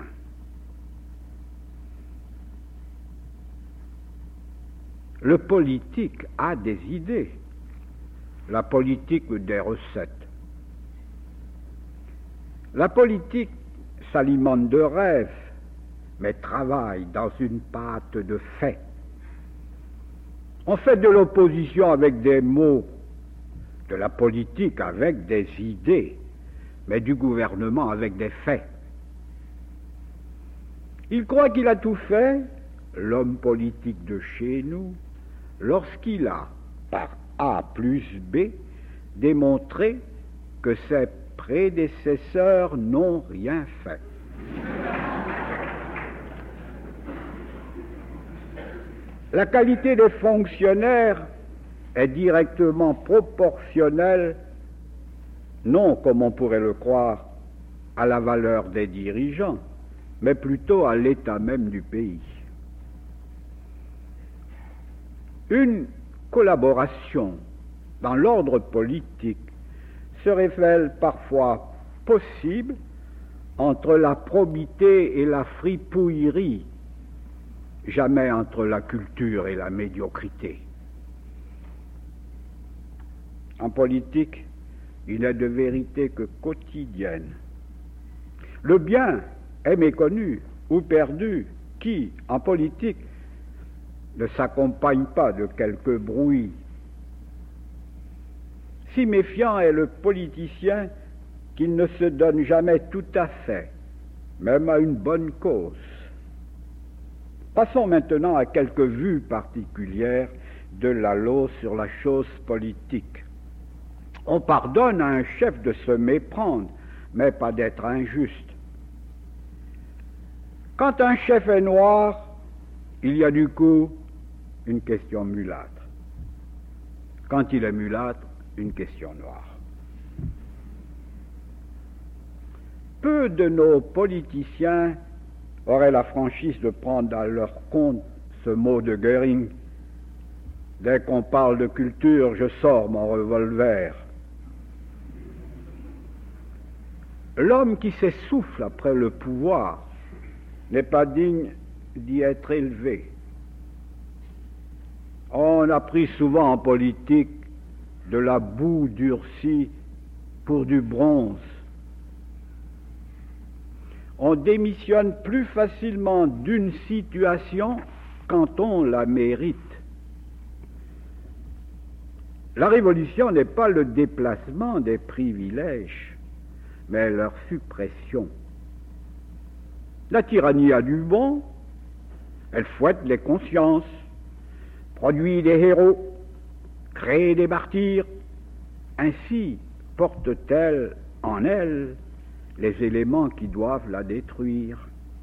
Le politique a des idées, la politique des recettes. La politique s'alimente de rêves, mais travaille dans une pâte de faits. On fait de l'opposition avec des mots, de la politique avec des idées, mais du gouvernement avec des faits. Il croit qu'il a tout fait, l'homme politique de chez nous, lorsqu'il a, par A plus B, démontré que ses prédécesseurs n'ont rien fait. La qualité des fonctionnaires est directement proportionnelle, non comme on pourrait le croire, à la valeur des dirigeants, mais plutôt à l'état même du pays. Une collaboration dans l'ordre politique se révèle parfois possible entre la probité et la fripouillerie, jamais entre la culture et la médiocrité. En politique, il n'est de vérité que quotidienne. Le bien est méconnu ou perdu qui, en politique, ne s'accompagne pas de quelque bruit. Si méfiant est le politicien qu'il ne se donne jamais tout à fait, même à une bonne cause. Passons maintenant à quelques vues particulières de Lalo sur la chose politique. On pardonne à un chef de se méprendre, mais pas d'être injuste. Quand un chef est noir, il y a du coup une question mulâtre. Quand il est mulâtre, une question noire. Peu de nos politiciens auraient la franchise de prendre à leur compte ce mot de Göring. Dès qu'on parle de culture, je sors mon revolver. L'homme qui s'essouffle après le pouvoir n'est pas digne d'y être élevé. On a pris souvent en politique de la boue durcie pour du bronze. On démissionne plus facilement d'une situation quand on la mérite. La révolution n'est pas le déplacement des privilèges, mais leur suppression. La tyrannie a du bon, elle fouette les consciences, produit des héros, crée des martyrs, ainsi porte-t-elle en elle les éléments qui doivent la détruire.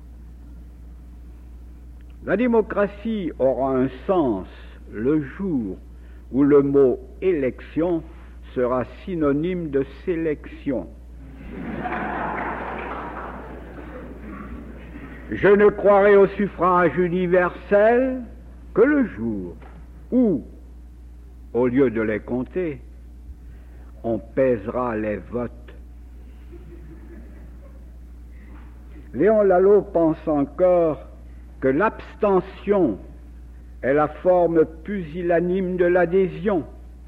La démocratie aura un sens le jour où le mot élection sera synonyme de sélection. Je ne croirai au suffrage universel que le jour où, au lieu de les compter, on pèsera les votes. Léon Lalo pense encore que l'abstention est la forme pusillanime de l'adhésion,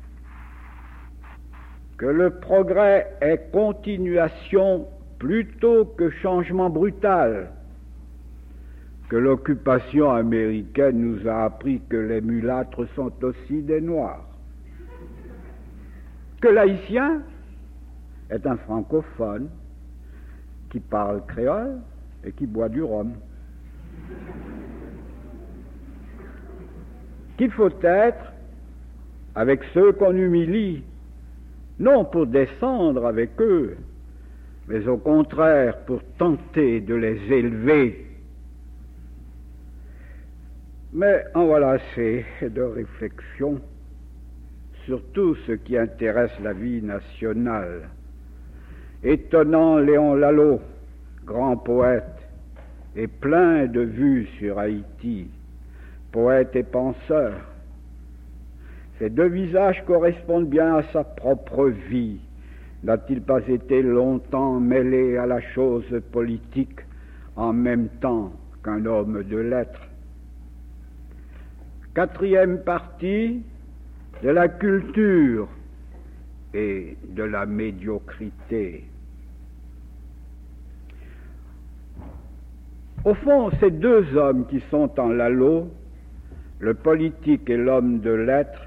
que le progrès est continuation plutôt que changement brutal, que l'occupation américaine nous a appris que les mulâtres sont aussi des noirs, que l'haïtien est un francophone qui parle créole et qui boit du rhum, qu'il faut être avec ceux qu'on humilie, non pour descendre avec eux, mais au contraire pour tenter de les élever. Mais en voilà assez de réflexion sur tout ce qui intéresse la vie nationale. Étonnant Léon Lalo, grand poète, et plein de vues sur Haïti, poète et penseur. Ces deux visages correspondent bien à sa propre vie. N'a-t-il pas été longtemps mêlé à la chose politique en même temps qu'un homme de lettres? Quatrième partie, de la culture et de la médiocrité. Au fond, ces deux hommes qui sont en Lalo, le politique et l'homme de lettres,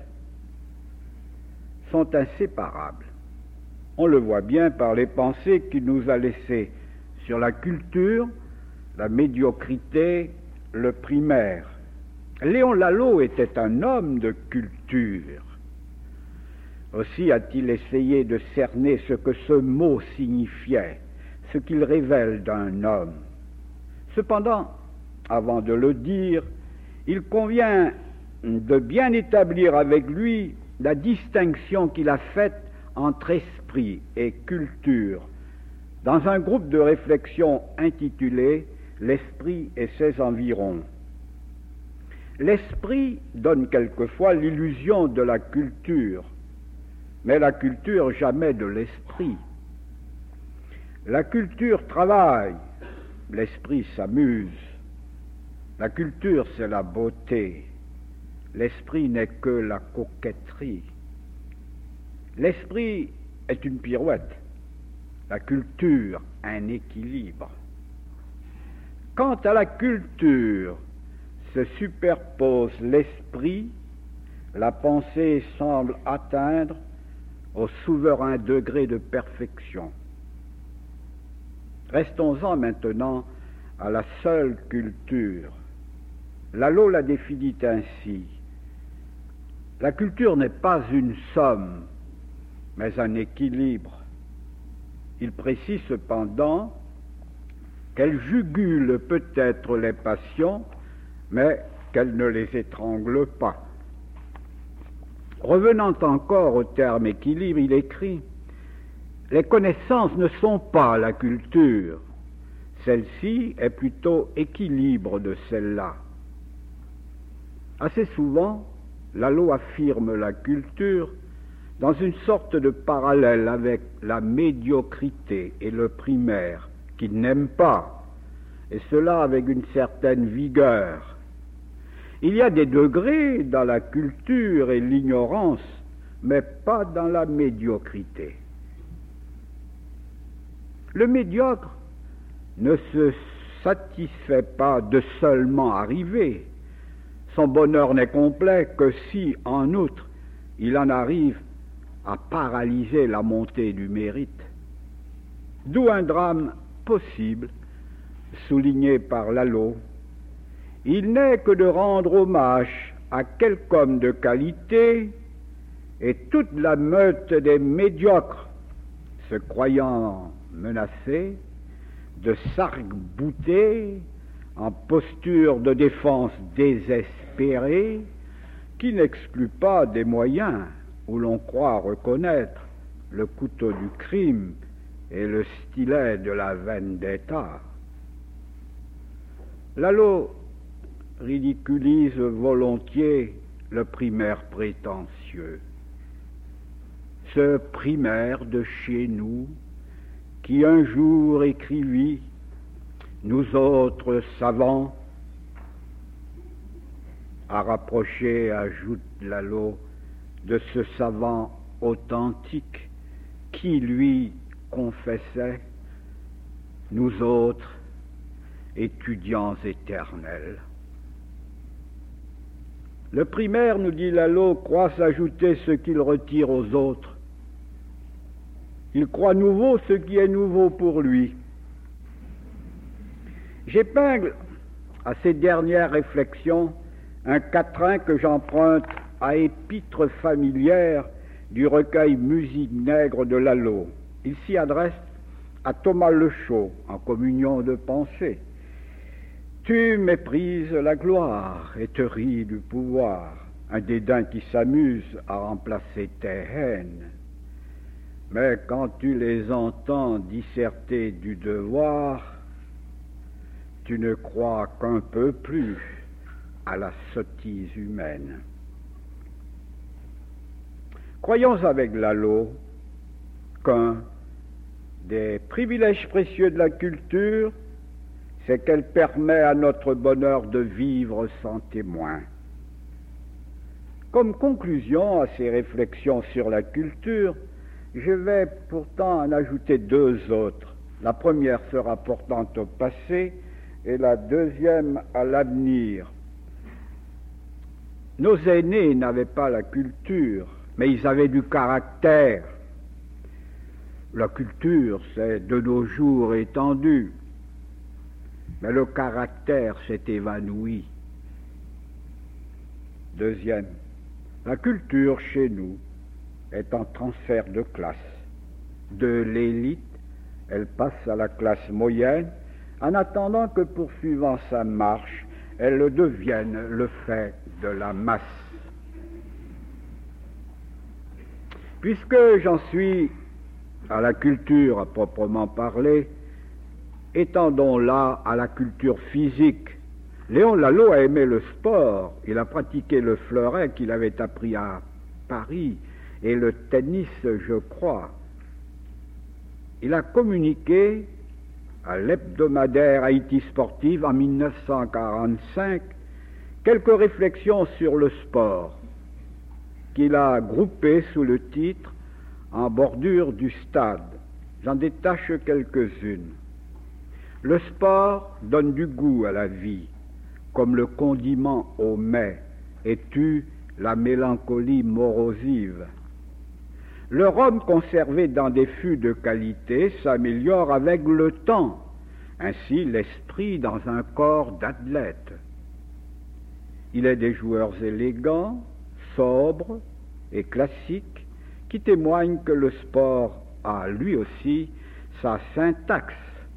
sont inséparables. On le voit bien par les pensées qu'il nous a laissées sur la culture, la médiocrité, le primaire. Léon Lalo était un homme de culture. Aussi a-t-il essayé de cerner ce que ce mot signifiait, ce qu'il révèle d'un homme. Cependant, avant de le dire, il convient de bien établir avec lui la distinction qu'il a faite entre esprit et culture, dans un groupe de réflexion intitulé « L'esprit et ses environs ». L'esprit donne quelquefois l'illusion de la culture, mais la culture jamais de l'esprit. La culture travaille, l'esprit s'amuse. La culture, c'est la beauté. L'esprit n'est que la coquetterie. L'esprit est une pirouette, la culture un équilibre. Quant à la culture, se superpose l'esprit, la pensée semble atteindre au souverain degré de perfection. Restons-en maintenant à la seule culture. Lalo l'a définit ainsi. La culture n'est pas une somme, mais un équilibre. Il précise cependant qu'elle jugule peut-être les passions, mais qu'elle ne les étrangle pas. Revenant encore au terme équilibre, il écrit « Les connaissances ne sont pas la culture, celle-ci est plutôt équilibre de celle-là. » Assez souvent, Lalo affirme la culture dans une sorte de parallèle avec la médiocrité et le primaire, qu'il n'aime pas, et cela avec une certaine vigueur. Il y a des degrés dans la culture et l'ignorance, mais pas dans la médiocrité. Le médiocre ne se satisfait pas de seulement arriver. Son bonheur n'est complet que si, en outre, il en arrive à paralyser la montée du mérite. D'où un drame possible, souligné par Lalo. Il n'est que de rendre hommage à quelque homme de qualité et toute la meute des médiocres, se croyant menacés, de s'arc-bouter en posture de défense désespérée, qui n'exclut pas des moyens où l'on croit reconnaître le couteau du crime et le stylet de la vendetta. Lalo ridiculise volontiers le primaire prétentieux, ce primaire de chez nous qui un jour écrivit « Nous autres savants », à rapprocher, ajoute Lalo, de ce savant authentique qui, lui, confessait « Nous autres, étudiants éternels ». Le primaire, nous dit Lalo, croit s'ajouter ce qu'il retire aux autres. Il croit nouveau ce qui est nouveau pour lui. J'épingle à ces dernières réflexions un quatrain que j'emprunte à épître familière du recueil Musique nègre de Lalo. Il s'y adresse à Thomas Lechaud en communion de pensée. Tu méprises la gloire et te ris du pouvoir, un dédain qui s'amuse à remplacer tes haines. Mais quand tu les entends disserter du devoir, tu ne crois qu'un peu plus à la sottise humaine. Croyons avec Lalo qu'un des privilèges précieux de la culture, c'est qu'elle permet à notre bonheur de vivre sans témoin. Comme conclusion à ces réflexions sur la culture, je vais pourtant en ajouter deux autres. La première se rapportant au passé et la deuxième à l'avenir. Nos aînés n'avaient pas la culture, mais ils avaient du caractère. La culture, c'est de nos jours étendu, mais le caractère s'est évanoui. Deuxième, la culture chez nous est en transfert de classe. De l'élite, elle passe à la classe moyenne, en attendant que, poursuivant sa marche, elle devienne le fait de la masse. Puisque j'en suis à la culture à proprement parler, étendons-la à la culture physique. Léon Lalo a aimé le sport, il a pratiqué le fleuret qu'il avait appris à Paris et le tennis, je crois. Il a communiqué à l'hebdomadaire Haïti Sportive en mille neuf cent quarante-cinq quelques réflexions sur le sport qu'il a groupées sous le titre « En bordure du stade ». J'en détache quelques-unes. Le sport donne du goût à la vie, comme le condiment au mets et tue la mélancolie morosive. Le rhum conservé dans des fûts de qualité s'améliore avec le temps, ainsi l'esprit dans un corps d'athlète. Il est des joueurs élégants, sobres et classiques qui témoignent que le sport a lui aussi sa syntaxe.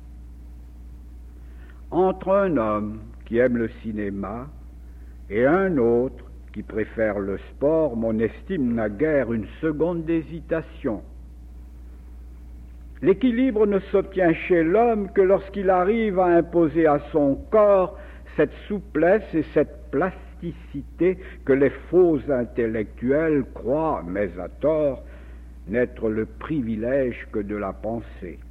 Entre un homme qui aime le cinéma et un autre qui préfère le sport, mon estime n'a guère une seconde d'hésitation. L'équilibre ne s'obtient chez l'homme que lorsqu'il arrive à imposer à son corps cette souplesse et cette plasticité que les faux intellectuels croient, mais à tort, n'être le privilège que de la pensée.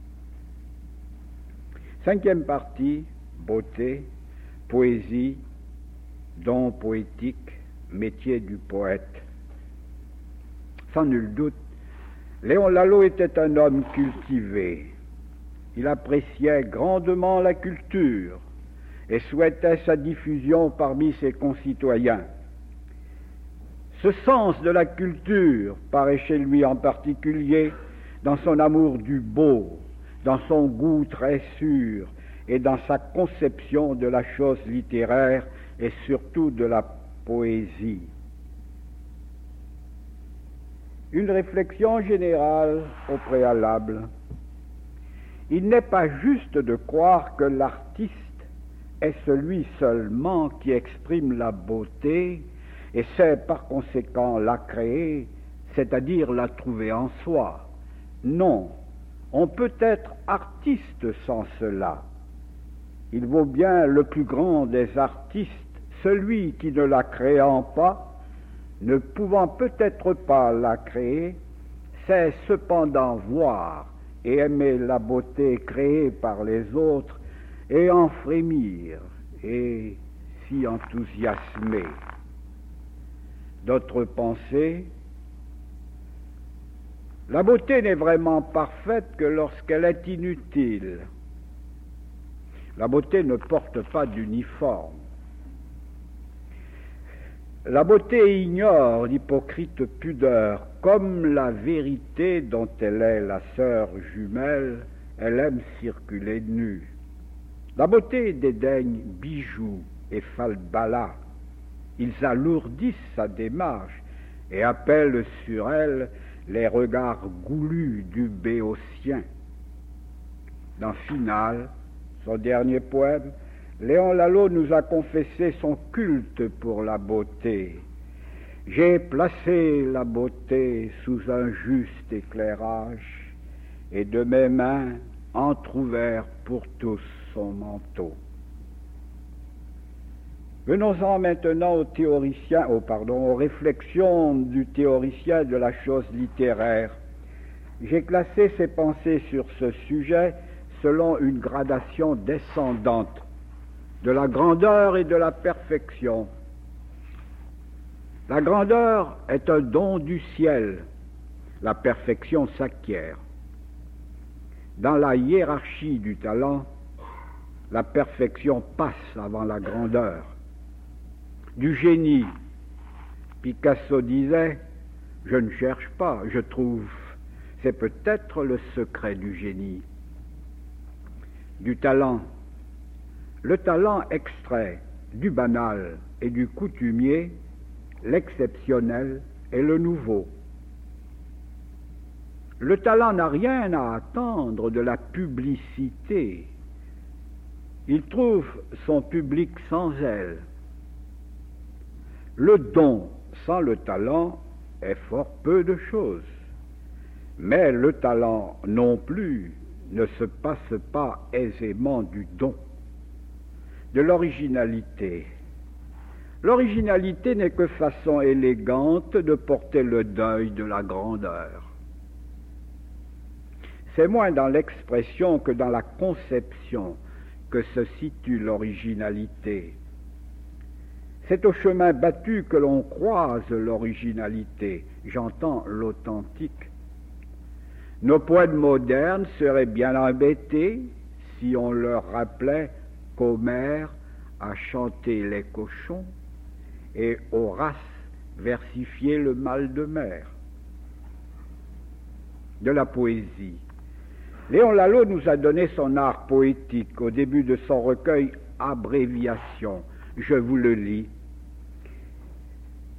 Cinquième partie, beauté, poésie, don poétique, métier du poète. Sans nul doute, Léon Lalot était un homme cultivé. Il appréciait grandement la culture et souhaitait sa diffusion parmi ses concitoyens. Ce sens de la culture paraît chez lui en particulier dans son amour du beau, dans son goût très sûr et dans sa conception de la chose littéraire et surtout de la poésie. Une réflexion générale au préalable. Il n'est pas juste de croire que l'artiste est celui seulement qui exprime la beauté et sait par conséquent la créer, c'est-à-dire la trouver en soi. Non, on peut être artiste sans cela. Il vaut bien le plus grand des artistes, celui qui ne la créant pas, ne pouvant peut-être pas la créer, sait cependant voir et aimer la beauté créée par les autres et en frémir et s'y enthousiasmer. D'autres pensées, la beauté n'est vraiment parfaite que lorsqu'elle est inutile. La beauté ne porte pas d'uniforme. La beauté ignore l'hypocrite pudeur, comme la vérité dont elle est la sœur jumelle, elle aime circuler nue. La beauté dédaigne bijoux et falbalas. Ils alourdissent sa démarche et appellent sur elle les regards goulus du béotien. Dans Finale, son dernier poème, Léon Lalot nous a confessé son culte pour la beauté. J'ai placé la beauté sous un juste éclairage et de mes mains entr'ouvert pour tous son manteau. Venons-en maintenant aux théoriciens, oh pardon, aux réflexions du théoricien de la chose littéraire. J'ai classé ses pensées sur ce sujet selon une gradation descendante de la grandeur et de la perfection. La grandeur est un don du ciel, la perfection s'acquiert. Dans la hiérarchie du talent, la perfection passe avant la grandeur. Du génie, Picasso disait « Je ne cherche pas, je trouve. C'est peut-être le secret du génie. » Du talent, le talent extrait du banal et du coutumier l'exceptionnel et le nouveau. Le talent n'a rien à attendre de la publicité. Il trouve son public sans elle. Le don sans le talent est fort peu de choses. Mais le talent non plus ne se passe pas aisément du don, de l'originalité. L'originalité n'est que façon élégante de porter le deuil de la grandeur. C'est moins dans l'expression que dans la conception que se situe l'originalité. C'est au chemin battu que l'on croise l'originalité, j'entends l'authentique. Nos poètes modernes seraient bien embêtés si on leur rappelait qu'Homère a chanté les cochons et Horace versifié le mal de mer. De la poésie. Léon Lalot nous a donné son art poétique au début de son recueil Abréviation. Je vous le lis.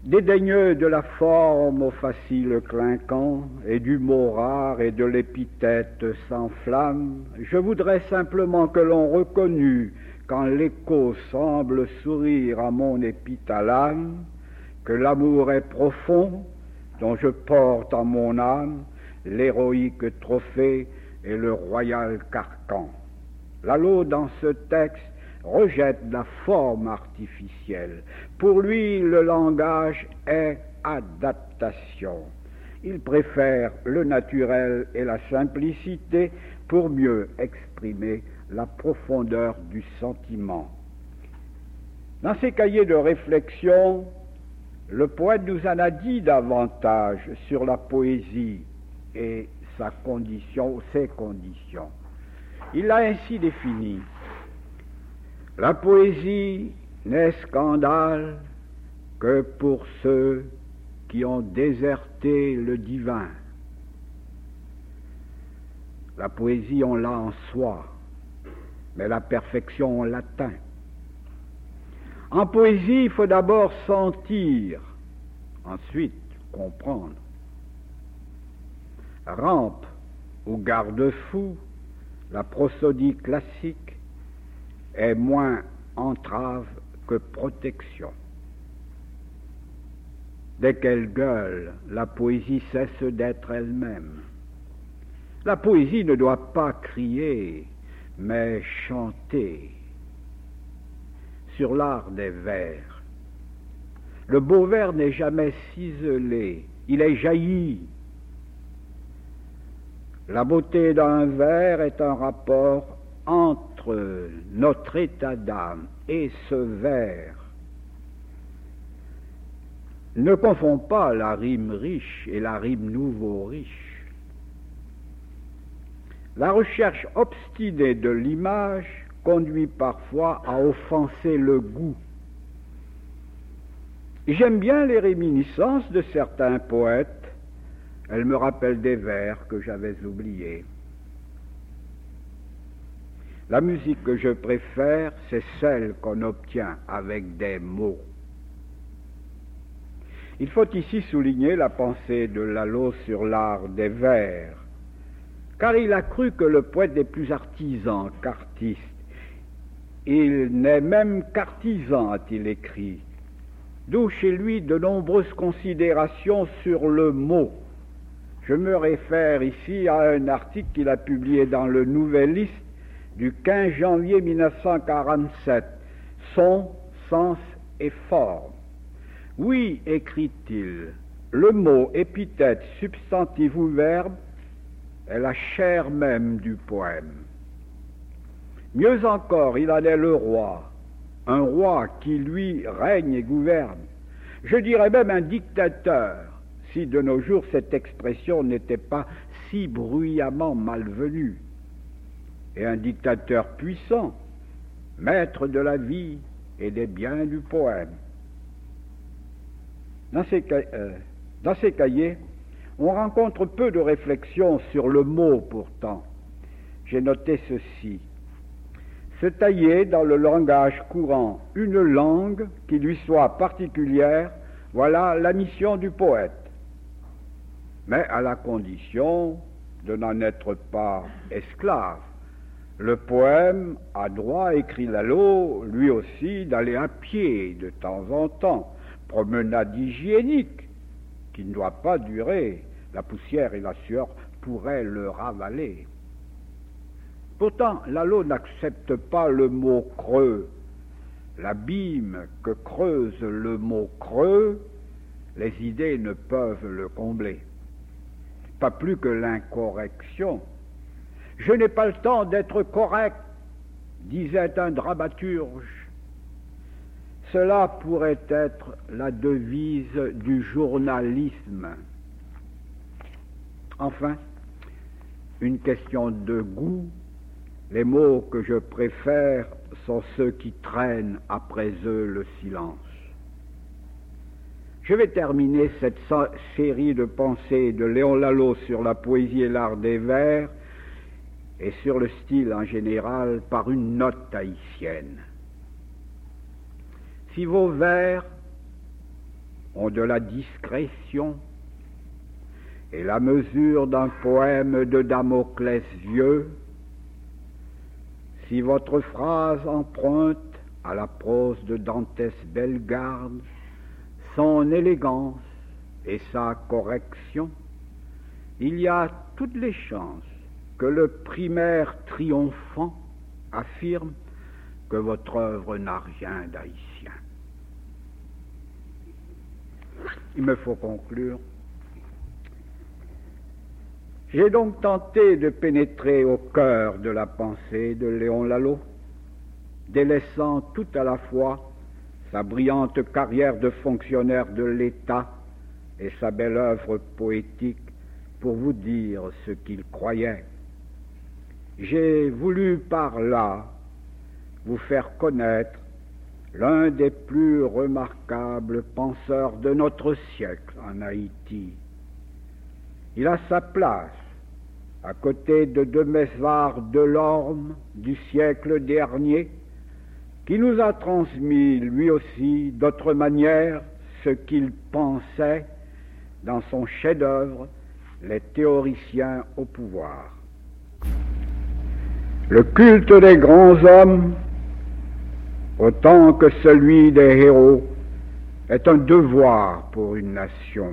Dédaigneux de la forme au facile clinquant, et du mot rare et de l'épithète sans flamme, je voudrais simplement que l'on reconnût, quand l'écho semble sourire à mon épithalame, que l'amour est profond, dont je porte en mon âme l'héroïque trophée et le royal carcan. Lalo, dans ce texte, rejette la forme artificielle. Pour lui, le langage est adaptation. Il préfère le naturel et la simplicité pour mieux exprimer la profondeur du sentiment. Dans ses cahiers de réflexion, le poète nous en a dit davantage sur la poésie et sa condition, ses conditions. Il l'a ainsi défini. La poésie n'est scandale que pour ceux qui ont déserté le divin. La poésie, on l'a en soi, mais la perfection, on l'atteint. En poésie, il faut d'abord sentir, ensuite comprendre. Rampe ou garde-fou, la prosodie classique est moins entrave que protection. Dès qu'elle gueule, la poésie cesse d'être elle-même. La poésie ne doit pas crier, mais chanter. Sur l'art des vers, le beau vers n'est jamais ciselé, il est jailli. La beauté d'un vers est un rapport entre notre état d'âme et ce vers. Ne confond pas la rime riche et la rime nouveau riche. La recherche obstinée de l'image conduit parfois à offenser le goût. J'aime bien les réminiscences de certains poètes. Elles me rappellent des vers que j'avais oubliés. La musique que je préfère, c'est celle qu'on obtient avec des mots. Il faut ici souligner la pensée de Lalo sur l'art des vers, car il a cru que le poète est plus artisan qu'artiste. Il n'est même qu'artisan, a-t-il écrit, d'où chez lui de nombreuses considérations sur le mot. Je me réfère ici à un article qu'il a publié dans le Nouvelliste du quinze janvier mille neuf cent quarante-sept, Son, sens et forme. Oui, écrit-il, le mot, épithète, substantif ou verbe est la chair même du poème. Mieux encore, il en est le roi, un roi qui, lui, règne et gouverne. Je dirais même un dictateur, si de nos jours cette expression n'était pas si bruyamment malvenue. Et un dictateur puissant, maître de la vie et des biens du poème. Dans ces, euh, dans ces cahiers, on rencontre peu de réflexions sur le mot pourtant. J'ai noté ceci. Se tailler dans le langage courant une langue qui lui soit particulière, voilà la mission du poète. Mais à la condition de n'en être pas esclave. Le poème a droit, écrit Lalo, lui aussi, d'aller à pied de temps en temps, promenade hygiénique, qui ne doit pas durer. La poussière et la sueur pourraient le ravaler. Pourtant, Lalo n'accepte pas le mot creux. L'abîme que creuse le mot creux, les idées ne peuvent le combler. Pas plus que l'incorrection. Je n'ai pas le temps d'être correct, disait un dramaturge. Cela pourrait être la devise du journalisme. Enfin, une question de goût. Les mots que je préfère sont ceux qui traînent après eux le silence. Je vais terminer cette série de pensées de Léon Lalo sur la poésie et l'art des vers et sur le style en général par une note haïtienne. Si vos vers ont de la discrétion, et la mesure d'un poème de Damoclès vieux, si votre phrase emprunte à la prose de Dantès Bellegarde son élégance et sa correction, il y a toutes les chances que le primaire triomphant affirme que votre œuvre n'a rien d'haïtien. Il me faut conclure. J'ai donc tenté de pénétrer au cœur de la pensée de Léon Lalot, délaissant tout à la fois sa brillante carrière de fonctionnaire de l'État et sa belle œuvre poétique pour vous dire ce qu'il croyait. J'ai voulu par là vous faire connaître l'un des plus remarquables penseurs de notre siècle en Haïti. Il a sa place à côté de Demesvar Delorme du siècle dernier, qui nous a transmis lui aussi d'autre manière ce qu'il pensait dans son chef-d'œuvre Les théoriciens au pouvoir. Le culte des grands hommes, autant que celui des héros, est un devoir pour une nation.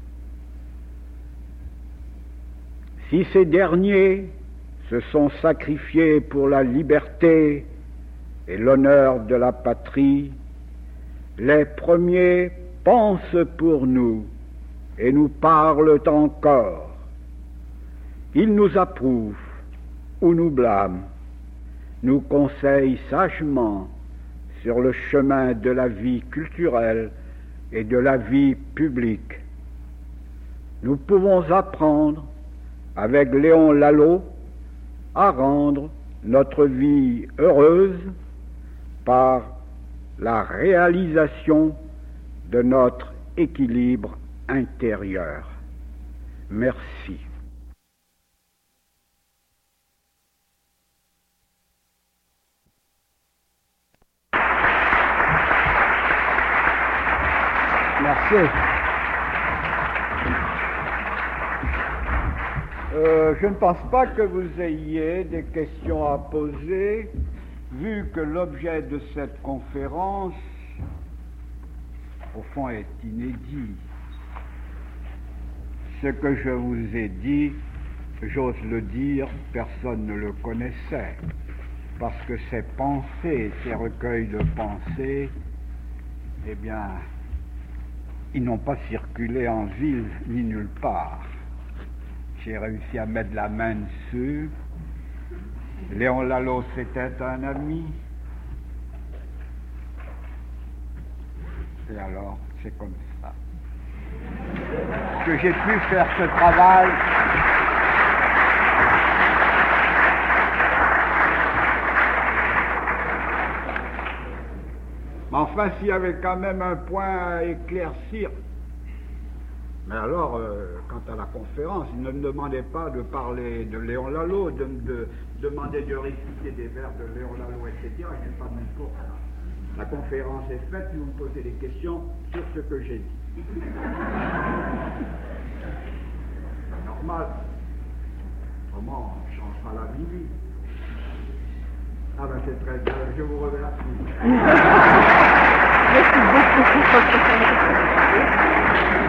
Si ces derniers se sont sacrifiés pour la liberté et l'honneur de la patrie, les premiers pensent pour nous et nous parlent encore. Ils nous approuvent ou nous blâment, nous conseillent sagement sur le chemin de la vie culturelle et de la vie publique. Nous pouvons apprendre avec Léon Lalot à rendre notre vie heureuse par la réalisation de notre équilibre intérieur. Merci. Merci. Euh, je ne pense pas que vous ayez des questions à poser, vu que l'objet de cette conférence, au fond, est inédit. Ce que je vous ai dit, j'ose le dire, personne ne le connaissait, parce que ces pensées, ces recueils de pensées, eh bien, ils n'ont pas circulé en ville ni nulle part. J'ai réussi à mettre la main dessus. Léon Lalot, c'était un ami. Et alors, c'est comme ça que j'ai pu faire ce travail. Mais enfin, s'il y avait quand même un point à éclaircir. Mais alors, euh, quant à la conférence, il ne me demandait pas de parler de Léon Lalot, de me demander de réciter des vers de Léon Lalot, et cetera. Je n'ai pas mis pour ça. La conférence est faite, vous me posez des questions sur ce que j'ai dit. Normal. Autrement, on ne change pas la vie. Ah ben c'est très bien, je vous remercie. Merci beaucoup.